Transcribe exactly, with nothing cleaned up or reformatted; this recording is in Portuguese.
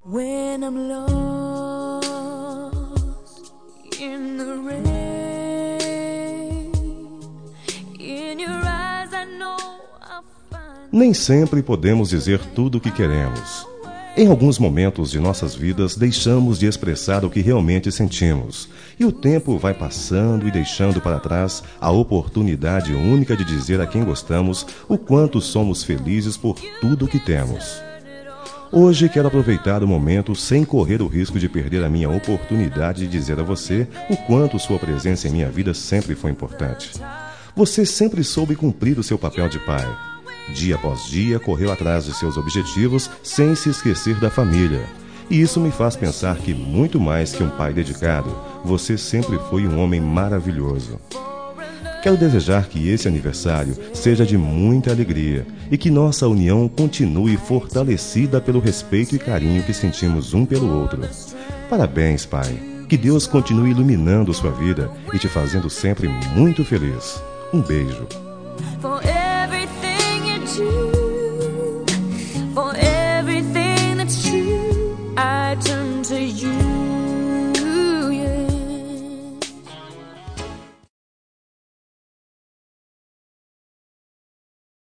When I'm lost in the rain, in your eyes I know I'll find. Nem sempre podemos dizer tudo o que queremos. Em alguns momentos de nossas vidas, deixamos de expressar o que realmente sentimos. E o tempo vai passando e deixando para trás a oportunidade única de dizer a quem gostamos o quanto somos felizes por tudo o que temos. Hoje quero aproveitar o momento sem correr o risco de perder a minha oportunidade de dizer a você o quanto sua presença em minha vida sempre foi importante. Você sempre soube cumprir o seu papel de pai. Dia após dia, correu atrás de seus objetivos sem se esquecer da família. E isso me faz pensar que, muito mais que um pai dedicado, você sempre foi um homem maravilhoso. Quero desejar que esse aniversário seja de muita alegria e que nossa união continue fortalecida pelo respeito e carinho que sentimos um pelo outro. Parabéns, pai. Que Deus continue iluminando sua vida e te fazendo sempre muito feliz. Um beijo.